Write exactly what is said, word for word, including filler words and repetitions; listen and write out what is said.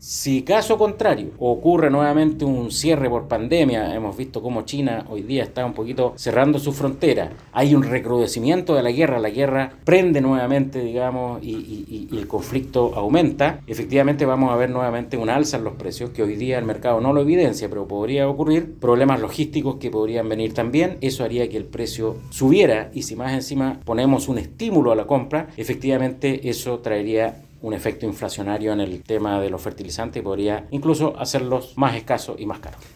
Si caso contrario ocurre nuevamente un cierre por pandemia, hemos visto cómo China hoy día está un poquito cerrando su frontera, hay un recrudecimiento de la guerra, la guerra prende nuevamente, digamos, y, y, y el conflicto aumenta, efectivamente vamos a ver nuevamente una alza en los precios, que hoy día el mercado no lo evidencia, pero podría ocurrir, problemas logísticos que podrían venir también, eso haría que el precio subiera, y si más encima ponemos un estímulo a la compra, efectivamente eso traería un efecto inflacionario en el tema de los fertilizantes y podría incluso hacerlos más escasos y más caros.